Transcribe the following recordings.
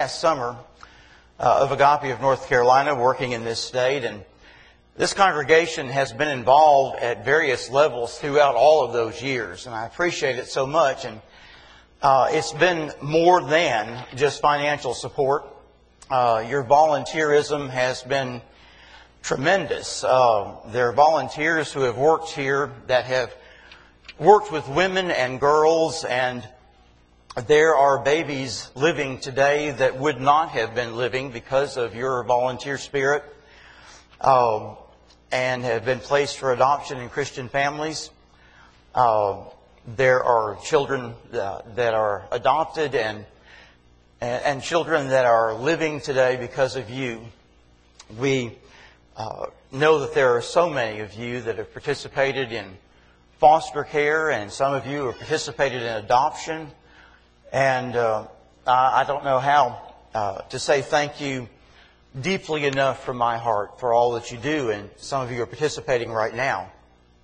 Last summer of Agape of North Carolina, working in this state, and this congregation has been involved at various levels throughout all of those years, and I appreciate it so much. And it's been more than just financial support. Your volunteerism has been tremendous. There are volunteers who have worked here that have worked with women and girls, and there are babies living today that would not have been living because of your volunteer spirit, and have been placed for adoption in Christian families. There are children that are adopted and children that are living today because of you. We know that there are so many of you that have participated in foster care, and some of you have participated in adoption. And I don't know how to say thank you deeply enough from my heart for all that you do, and some of you are participating right now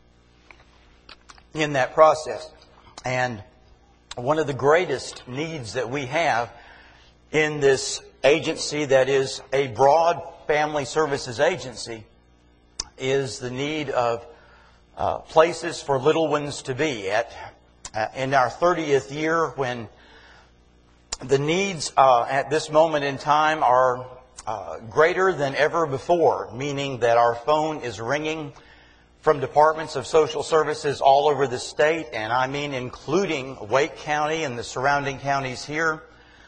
in that process. And one of the greatest needs that we have in this agency that is a broad family services agency is the need of places for little ones to be at. In our 30th year, when the needs at this moment in time are greater than ever before, meaning that our phone is ringing from departments of social services all over the state, and I mean including Wake County and the surrounding counties here.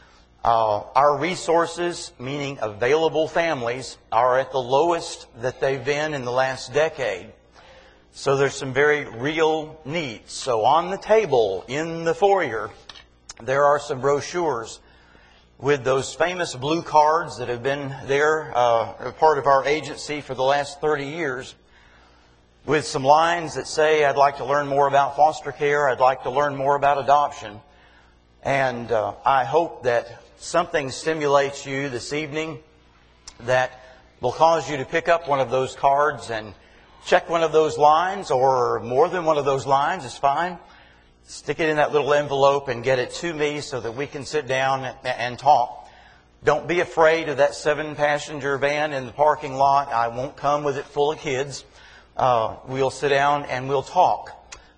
Our resources, meaning available families, are at the lowest that they've been in the last decade. So there's some very real needs. So on the table in the foyer, there are some brochures with those famous blue cards that have been there, part of our agency for the last 30 years, with some lines that say, I'd like to learn more about foster care, I'd like to learn more about adoption. And I hope that something stimulates you this evening that will cause you to pick up one of those cards and check one of those lines, or more than one of those lines is fine. Stick it in that little envelope and get it to me so that we can sit down and talk. Don't be afraid of that 7-passenger van in the parking lot. I won't come with it full of kids. We'll sit down and we'll talk.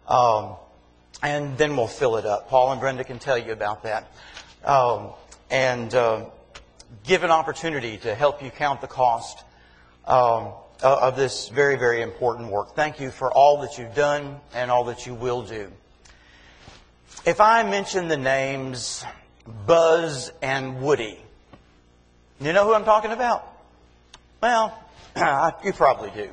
And then we'll fill it up. Paul and Brenda can tell you about that. And give an opportunity to help you count the cost of this very, very important work. Thank you for all that you've done and all that you will do. If I mention the names Buzz and Woody, you know who I'm talking about? Well, you probably do.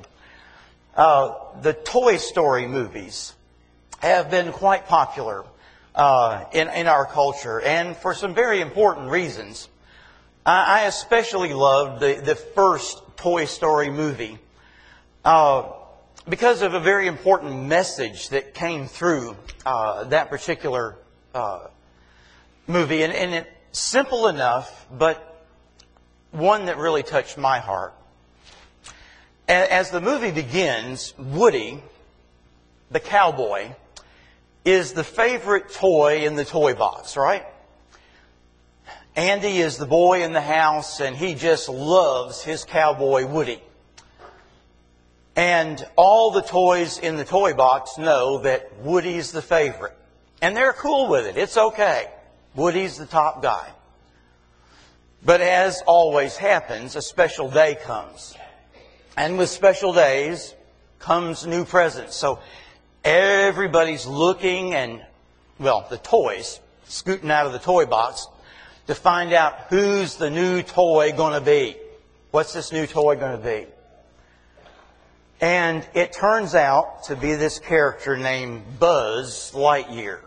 The Toy Story movies have been quite popular in our culture, and for some very important reasons. I especially loved the first Toy Story movie because of a very important message that came through that particular movie. And it's simple enough, but one that really touched my heart. As the movie begins, Woody, the cowboy, is the favorite toy in the toy box, right? Andy is the boy in the house, and he just loves his cowboy Woody. And all the toys in the toy box know that Woody's the favorite. And they're cool with it. It's okay. Woody's the top guy. But as always happens, a special day comes. And with special days comes new presents. So everybody's looking and, well, the toys, scooting out of the toy box to find out who's the new toy going to be. What's this new toy going to be? And it turns out to be this character named Buzz Lightyear.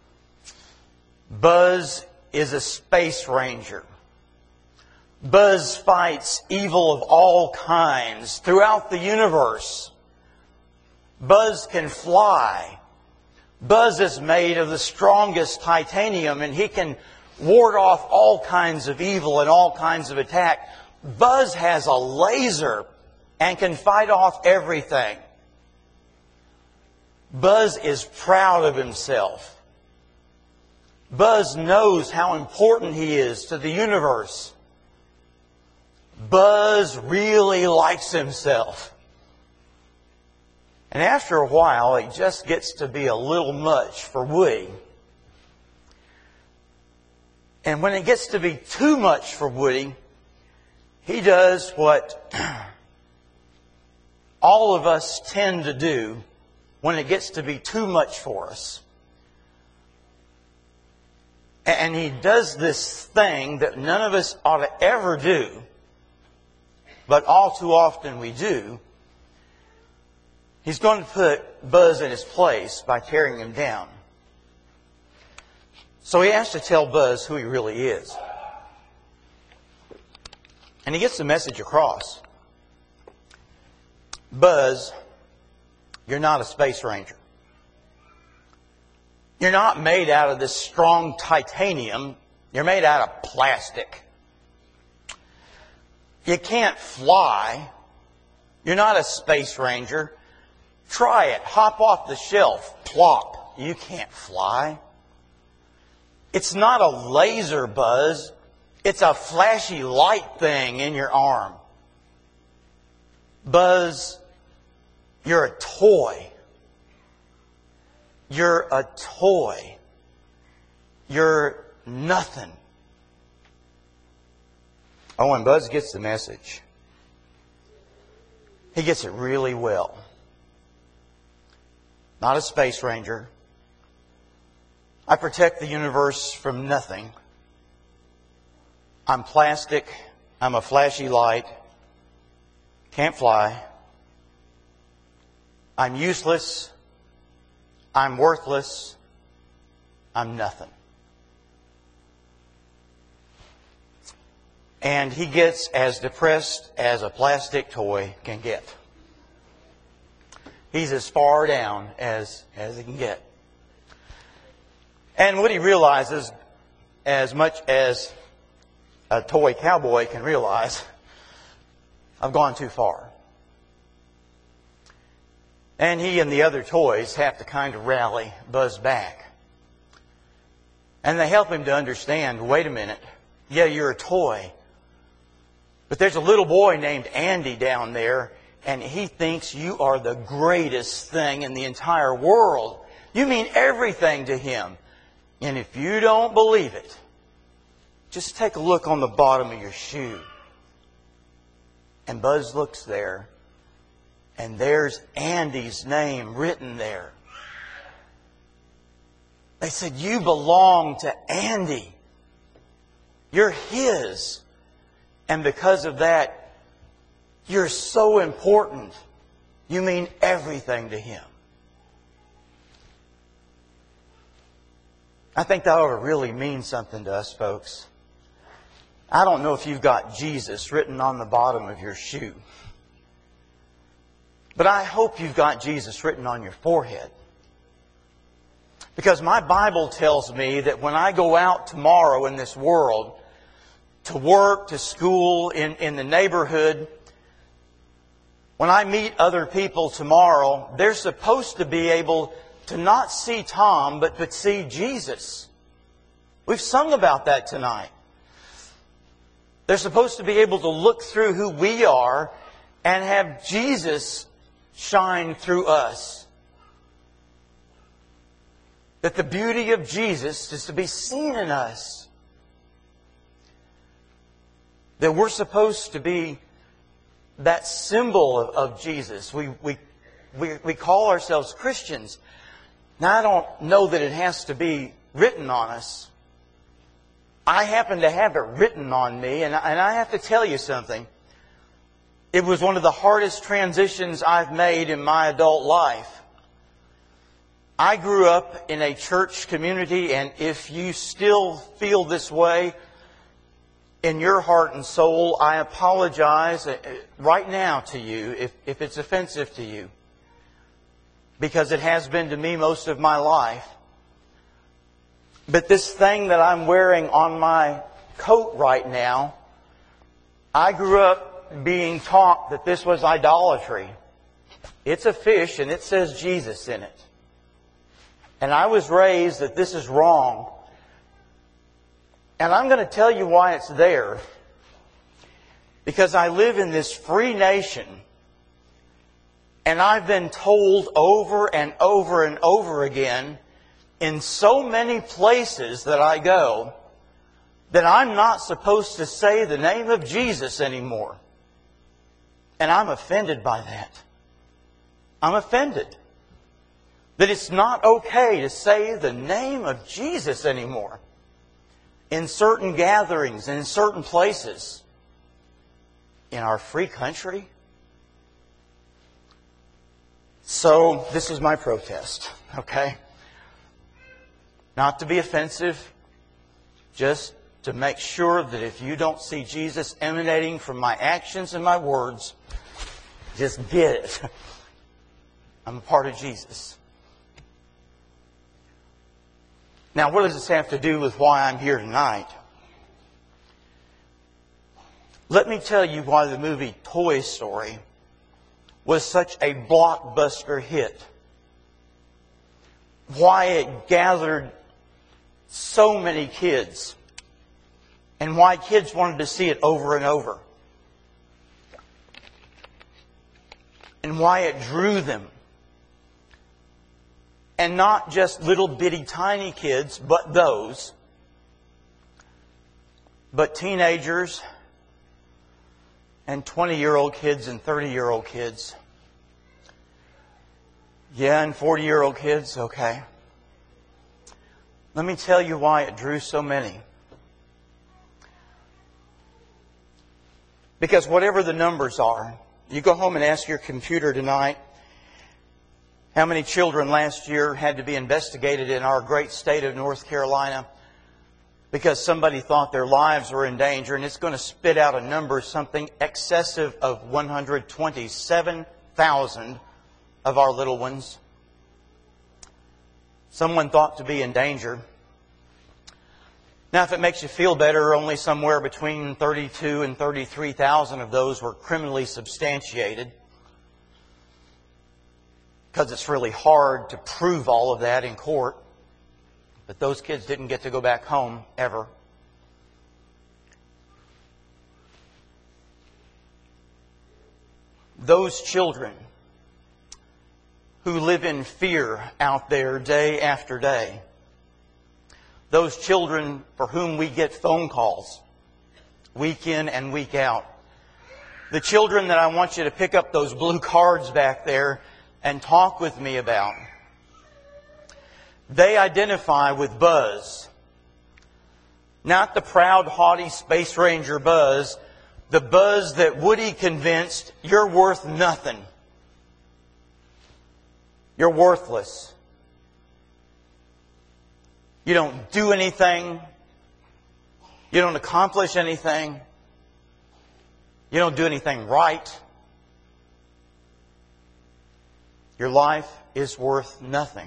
Buzz is a space ranger. Buzz fights evil of all kinds throughout the universe. Buzz can fly. Buzz is made of the strongest titanium, and he can ward off all kinds of evil and all kinds of attack. Buzz has a laser and can fight off everything. Buzz is proud of himself. Buzz knows how important he is to the universe. Buzz really likes himself. And after a while, it just gets to be a little much for Woody. And when it gets to be too much for Woody, he does what all of us tend to do when it gets to be too much for us. And he does this thing that none of us ought to ever do, but all too often we do. He's going to put Buzz in his place by tearing him down. So he has to tell Buzz who he really is. And he gets the message across. Buzz, you're not a space ranger. You're not made out of this strong titanium. You're made out of plastic. You can't fly. You're not a space ranger. Try it. Hop off the shelf. Plop. You can't fly. It's not a laser, Buzz. It's a flashy light thing in your arm. Buzz, you're a toy. You're a toy. You're nothing. Oh, when Buzz gets the message, he gets it really well. Not a space ranger. I protect the universe from nothing. I'm plastic. I'm a flashy light. Can't fly. I'm useless. I'm worthless. I'm nothing. And he gets as depressed as a plastic toy can get. He's as far down as he can get. And what he realizes, as much as a toy cowboy can realize, I've gone too far. And he and the other toys have to kind of rally Buzz back. And they help him to understand, wait a minute, yeah, you're a toy. But there's a little boy named Andy down there, and he thinks you are the greatest thing in the entire world. You mean everything to him. And if you don't believe it, just take a look on the bottom of your shoe. And Buzz looks there, and there's Andy's name written there. They said, you belong to Andy. You're his. And because of that, you're so important. You mean everything to him. I think that ought to really mean something to us, folks. I don't know if you've got Jesus written on the bottom of your shoe. But I hope you've got Jesus written on your forehead. Because my Bible tells me that when I go out tomorrow in this world, to work, to school, in the neighborhood, when I meet other people tomorrow, they're supposed to be able to not see Tom, but see Jesus. We've sung about that tonight. They're supposed to be able to look through who we are and have Jesus shine through us. That the beauty of Jesus is to be seen in us. That we're supposed to be that symbol of Jesus. We call ourselves Christians. Now, I don't know that it has to be written on us. I happen to have it written on me, and I have to tell you something. It was one of the hardest transitions I've made in my adult life. I grew up in a church community, and if you still feel this way in your heart and soul, I apologize right now to you if it's offensive to you. Because it has been to me most of my life. But this thing that I'm wearing on my coat right now, I grew up being taught that this was idolatry. It's a fish and it says Jesus in it. And I was raised that this is wrong. And I'm going to tell you why it's there. Because I live in this free nation, and I've been told over and over and over again in so many places that I go that I'm not supposed to say the name of Jesus anymore. And I'm offended by that. I'm offended that it's not okay to say the name of Jesus anymore in certain gatherings and in certain places in our free country. So this is my protest, okay? Not to be offensive, just to make sure that if you don't see Jesus emanating from my actions and my words, just get it. I'm a part of Jesus. Now, what does this have to do with why I'm here tonight? Let me tell you why the movie Toy Story was such a blockbuster hit. Why it gathered so many kids. And why kids wanted to see it over and over. And why it drew them. And not just little bitty tiny kids, but those. But teenagers and 20-year-old kids and 30-year-old kids. Yeah, and 40-year-old kids, okay. Let me tell you why it drew so many. Because whatever the numbers are, you go home and ask your computer tonight, how many children last year had to be investigated in our great state of North Carolina because somebody thought their lives were in danger, and it's going to spit out a number something excessive of 127,000 of our little ones. Someone thought to be in danger. Now, if it makes you feel better, only somewhere between 32 and 33,000 of those were criminally substantiated. Because it's really hard to prove all of that in court. But those kids didn't get to go back home ever. Those children who live in fear out there day after day. Those children for whom we get phone calls week in and week out. The children that I want you to pick up those blue cards back there and talk with me about. They identify with Buzz. Not the proud, haughty Space Ranger Buzz. The Buzz that Woody convinced, you're worth nothing. You're worthless. You don't do anything. You don't accomplish anything. You don't do anything right. Your life is worth nothing.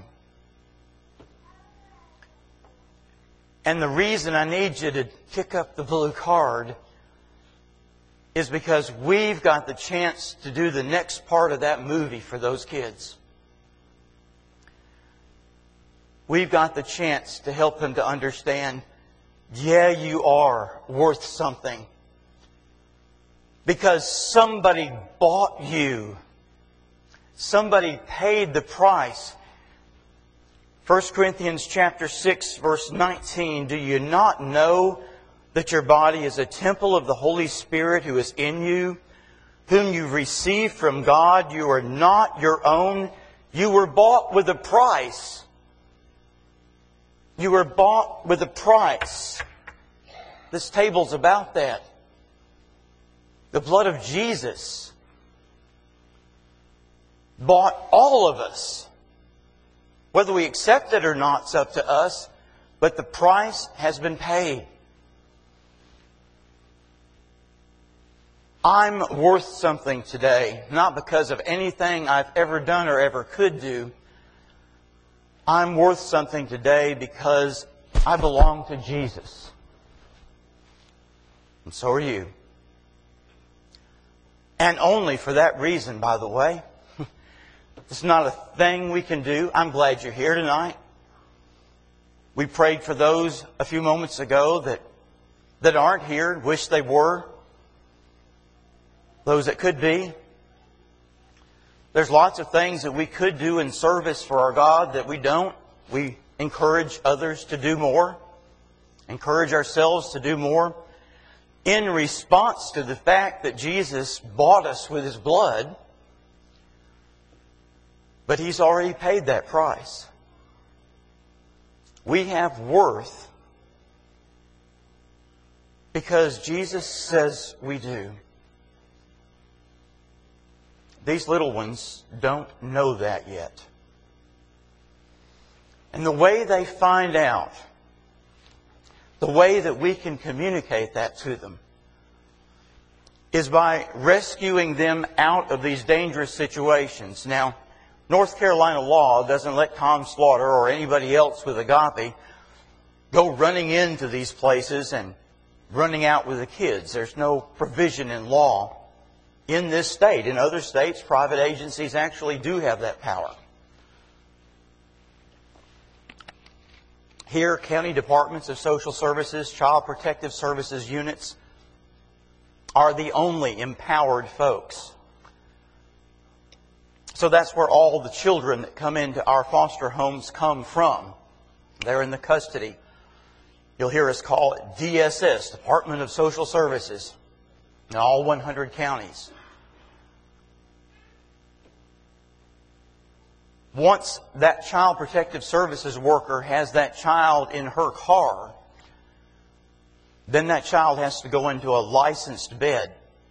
And the reason I need you to pick up the blue card is because we've got the chance to do the next part of that movie for those kids. We've got the chance to help them to understand, yeah, you are worth something. Because somebody bought you. Somebody paid the price. 1 Corinthians chapter 6, verse 19, do you not know that your body is a temple of the Holy Spirit who is in you, whom you received from God? You are not your own. You were bought with a price. You were bought with a price. This table's about that. The blood of Jesus bought all of us. Whether we accept it or not, it's up to us. But the price has been paid. I'm worth something today, not because of anything I've ever done or ever could do. I'm worth something today because I belong to Jesus. And so are you. And only for that reason, by the way. It's not a thing we can do. I'm glad you're here tonight. We prayed for those a few moments ago that that aren't here, wish they were. Those that could be. There's lots of things that we could do in service for our God that we don't. We encourage others to do more. Encourage ourselves to do more. In response to the fact that Jesus bought us with His blood. But He's already paid that price. We have worth because Jesus says we do. These little ones don't know that yet. And the way they find out, the way that we can communicate that to them, is by rescuing them out of these dangerous situations. Now, North Carolina law doesn't let Tom Slaughter or anybody else with agape go running into these places and running out with the kids. There's no provision in law in this state. In other states, private agencies actually do have that power. Here, county departments of social services, child protective services units are the only empowered folks. So that's where all the children that come into our foster homes come from. They're in the custody. You'll hear us call it DSS, Department of Social Services, in all 100 counties. Once that child protective services worker has that child in her car, then that child has to go into a licensed bed.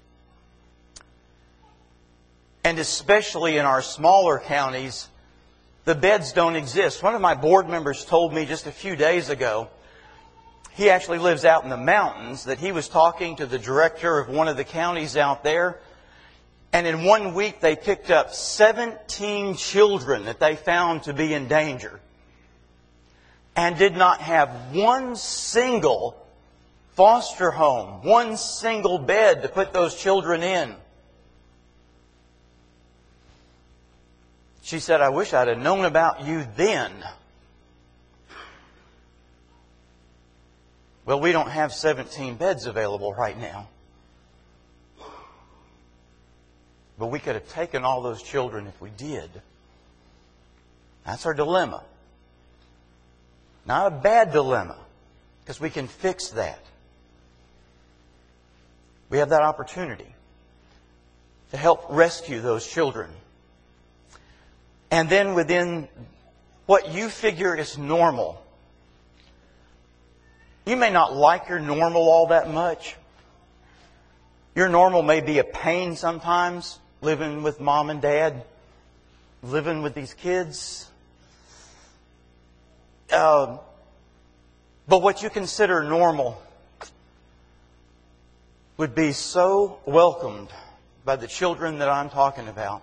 And especially in our smaller counties, the beds don't exist. One of my board members told me just a few days ago, he actually lives out in the mountains, that he was talking to the director of one of the counties out there. And in 1 week, they picked up 17 children that they found to be in danger. And did not have one single foster home, one single bed to put those children in. She said, I wish I'd have known about you then. Well, we don't have 17 beds available right now. But we could have taken all those children if we did. That's our dilemma. Not a bad dilemma, because we can fix that. We have that opportunity to help rescue those children. And then within what you figure is normal, you may not like your normal all that much. Your normal may be a pain sometimes, living with mom and dad, living with these kids. But what you consider normal would be so welcomed by the children that I'm talking about.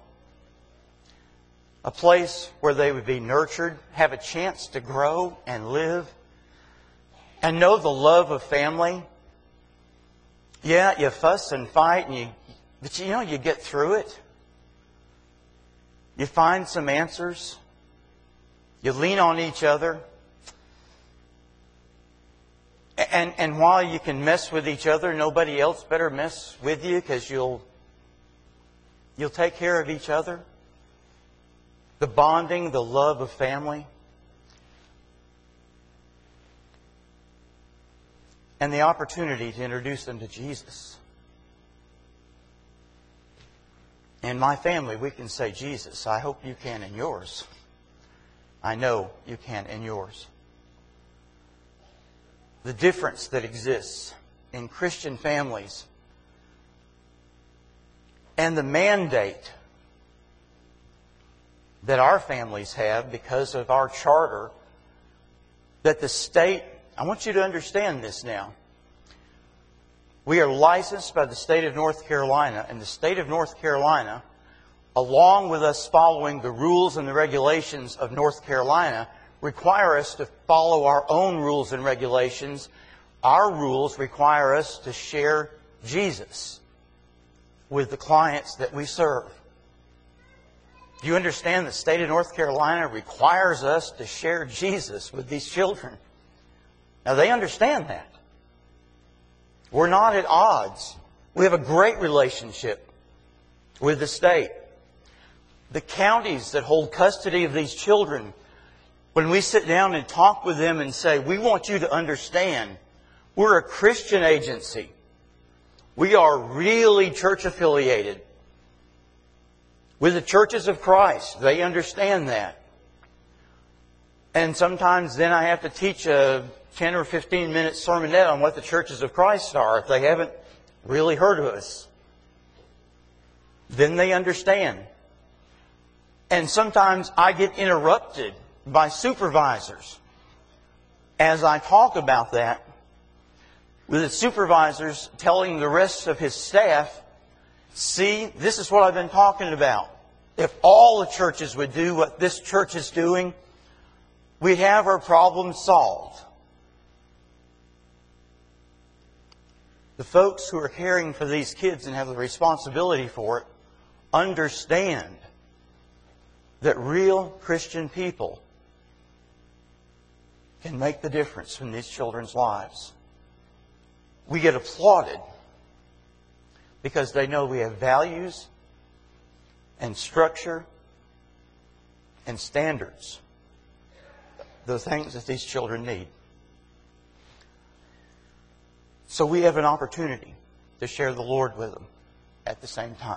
A place where they would be nurtured, have a chance to grow and live, and know the love of family. Yeah, you fuss and fight, but you get through it. You find some answers. You lean on each other. And while you can mess with each other, nobody else better mess with you, because you'll take care of each other. The bonding, the love of family. And the opportunity to introduce them to Jesus. In my family, we can say, Jesus, I hope you can in yours. I know you can in yours. The difference that exists in Christian families and the mandate that our families have because of our charter, that the state, I want you to understand this now. We are licensed by the state of North Carolina, and the state of North Carolina, along with us following the rules and the regulations of North Carolina, require us to follow our own rules and regulations. Our rules require us to share Jesus with the clients that we serve. Do you understand the state of North Carolina requires us to share Jesus with these children? Now, they understand that. We're not at odds. We have a great relationship with the state. The counties that hold custody of these children, when we sit down and talk with them and say, we want you to understand, we're a Christian agency. We are really church affiliated with the churches of Christ. They understand that. And sometimes then I have to teach a 10 or 15 minute sermonette on what the churches of Christ are if they haven't really heard of us. Then they understand. And sometimes I get interrupted by supervisors as I talk about that, with the supervisors telling the rest of his staff, see, this is what I've been talking about. If all the churches would do what this church is doing, we'd have our problem solved. The folks who are caring for these kids and have the responsibility for it understand that real Christian people can make the difference in these children's lives. We get applauded because they know we have values and structure and standards, the things that these children need. So we have an opportunity to share the Lord with them at the same time.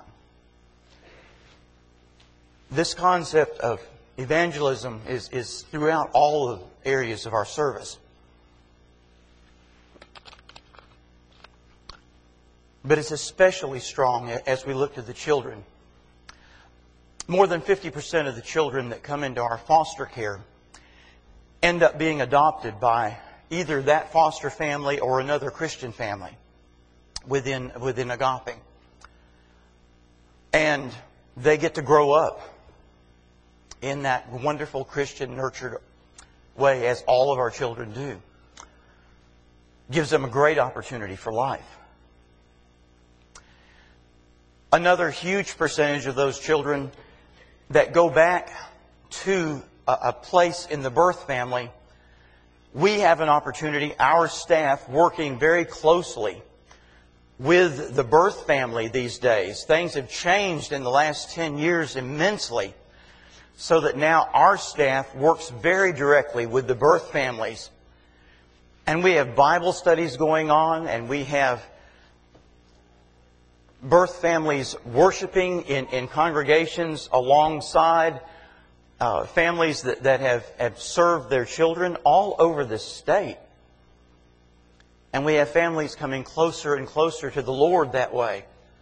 This concept of evangelism is throughout all the areas of our service. But it's especially strong as we look to the children. More than 50% of the children that come into our foster care end up being adopted by either that foster family or another Christian family within Agape. And they get to grow up in that wonderful Christian nurtured way, as all of our children do. Gives them a great opportunity for life. Another huge percentage of those children that go back to a place in the birth family, we have an opportunity, our staff working very closely with the birth family these days. Things have changed in the last 10 years immensely, so that now our staff works very directly with the birth families. And we have Bible studies going on, and we have birth families worshiping in congregations alongside families that have served their children all over the state. And we have families coming closer and closer to the Lord that way.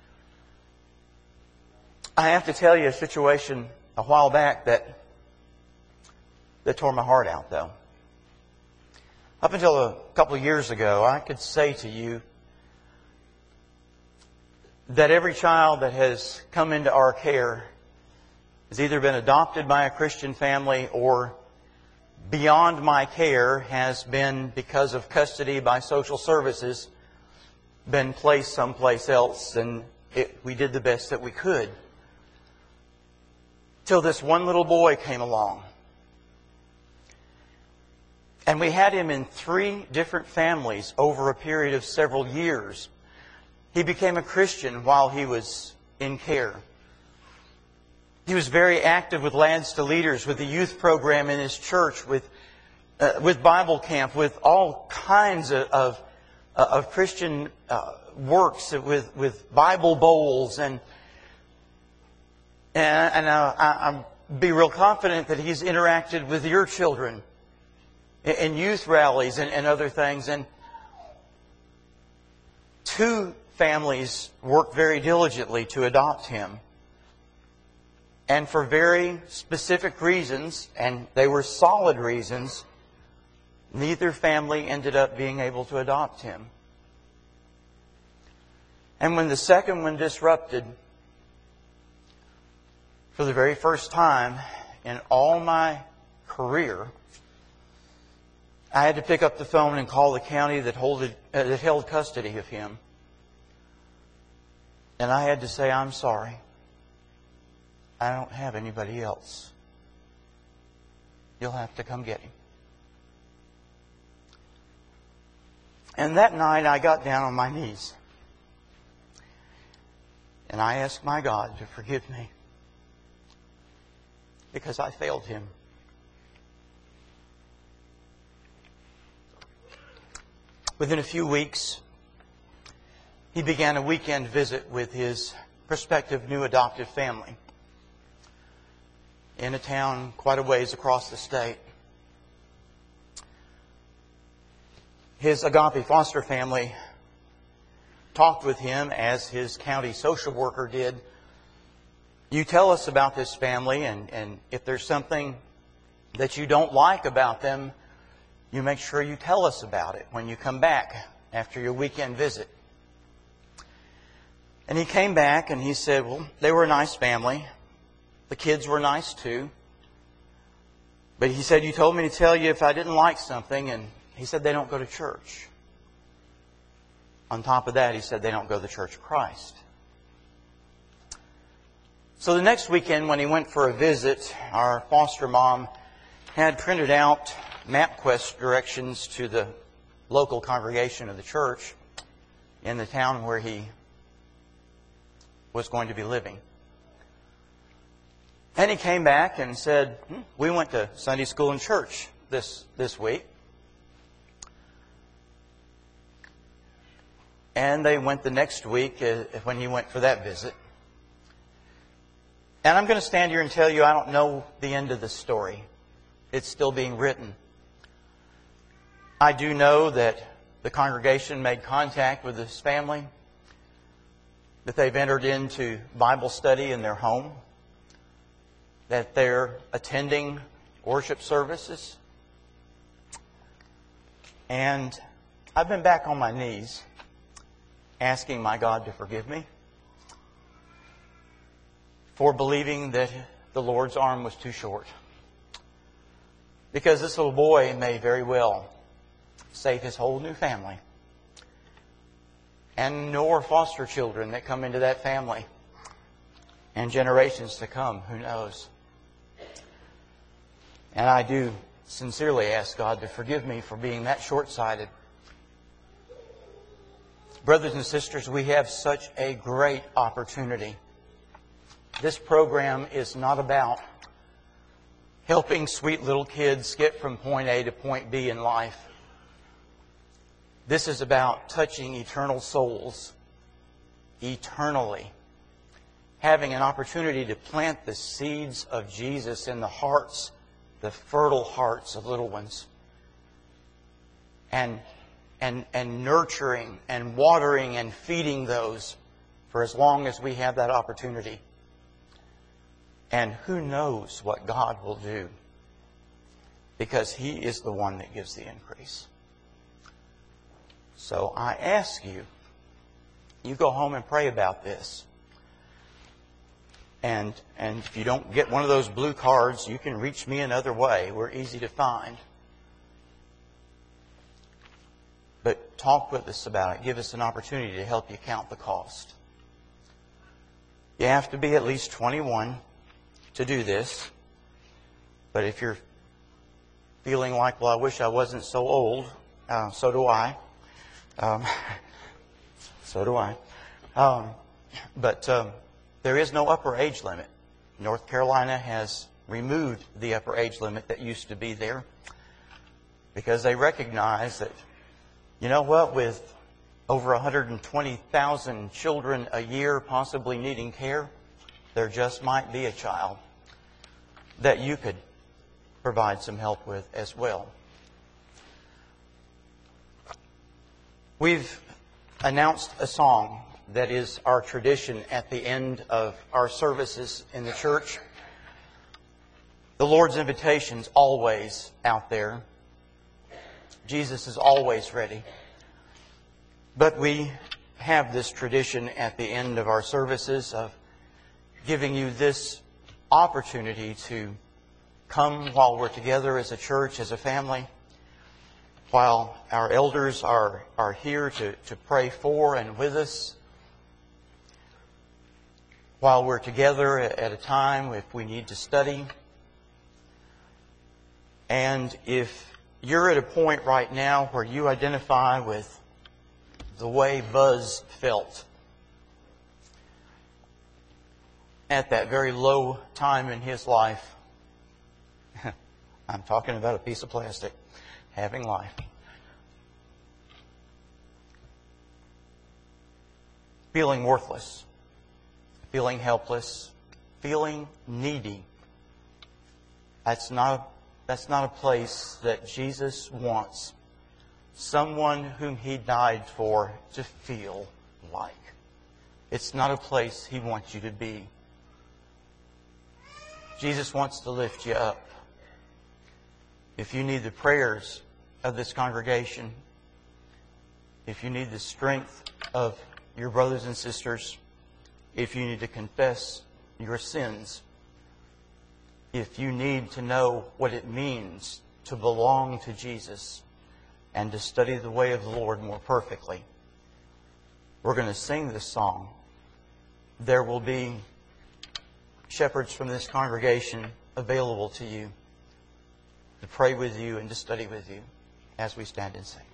I have to tell you a situation a while back that tore my heart out, though. Up until a couple of years ago, I could say to you that every child that has come into our care has either been adopted by a Christian family or, beyond my care, has been, because of custody by social services, been placed someplace else, and we did the best that we could. Till this one little boy came along. And we had him in 3 different families over a period of several years. He became a Christian while he was in care. He was very active with Lads to Leaders, with the youth program in his church, with Bible camp, with all kinds of Christian works, with Bible bowls, and I'll be real confident that he's interacted with your children in youth rallies and other things. And 2 families worked very diligently to adopt him. And for very specific reasons, and they were solid reasons, neither family ended up being able to adopt him. And when the second one disrupted, for the very first time in all my career, I had to pick up the phone and call the county that held custody of him. And I had to say, I'm sorry. I don't have anybody else. You'll have to come get him. And that night I got down on my knees. And I asked my God to forgive me because I failed Him. Within a few weeks, he began a weekend visit with his prospective new adoptive family in a town quite a ways across the state. His agape foster family talked with him as his county social worker did. You tell us about this family, and if there's something that you don't like about them, you make sure you tell us about it when you come back after your weekend visit. And he came back and he said, well, they were a nice family. The kids were nice too. But he said, you told me to tell you if I didn't like something. And he said, they don't go to church. On top of that, he said, they don't go to the Church of Christ. So the next weekend when he went for a visit, our foster mom had printed out MapQuest directions to the local congregation of the church in the town where he was going to be living. And he came back and said, we went to Sunday school and church this week. And they went the next week when he went for that visit. And I'm going to stand here and tell you I don't know the end of the story. It's still being written. I do know that the congregation made contact with this family, that they've entered into Bible study in their home, that they're attending worship services. And I've been back on my knees asking my God to forgive me for believing that the Lord's arm was too short. Because this little boy may very well save his whole new family. And nor foster children that come into that family. And generations to come, who knows. And I do sincerely ask God to forgive me for being that short-sighted. Brothers and sisters, we have such a great opportunity. This program is not about helping sweet little kids get from point A to point B in life. This is about touching eternal souls eternally. Having an opportunity to plant the seeds of Jesus in the hearts, the fertile hearts of little ones. And nurturing and watering and feeding those for as long as we have that opportunity. And who knows what God will do, because He is the one that gives the increase. So I ask you, you go home and pray about this. And if you don't get one of those blue cards, you can reach me another way. We're easy to find. But talk with us about it. Give us an opportunity to help you count the cost. You have to be at least 21 to do this. But if you're feeling like, well, I wish I wasn't so old, so do I. So do I. But there is no upper age limit. North Carolina has removed the upper age limit that used to be there because they recognize that, you know what, with over 120,000 children a year possibly needing care, there just might be a child that you could provide some help with as well. We've announced a song that is our tradition at the end of our services in the church. The Lord's invitation's always out there. Jesus is always ready. But we have this tradition at the end of our services of giving you this opportunity to come while we're together as a church, as a family, while our elders are here to pray for and with us, while we're together at a time if we need to study. And if you're at a point right now where you identify with the way Buzz felt at that very low time in his life. I'm talking about a piece of plastic having life. Feeling worthless, feeling helpless, feeling needy. That's not a place that Jesus wants someone whom He died for to feel like. It's not a place He wants you to be. Jesus wants to lift you up. If you need the prayers of this congregation, if you need the strength of your brothers and sisters, if you need to confess your sins, if you need to know what it means to belong to Jesus and to study the way of the Lord more perfectly, we're going to sing this song. There will be shepherds from this congregation available to you to pray with you and to study with you as we stand and sing.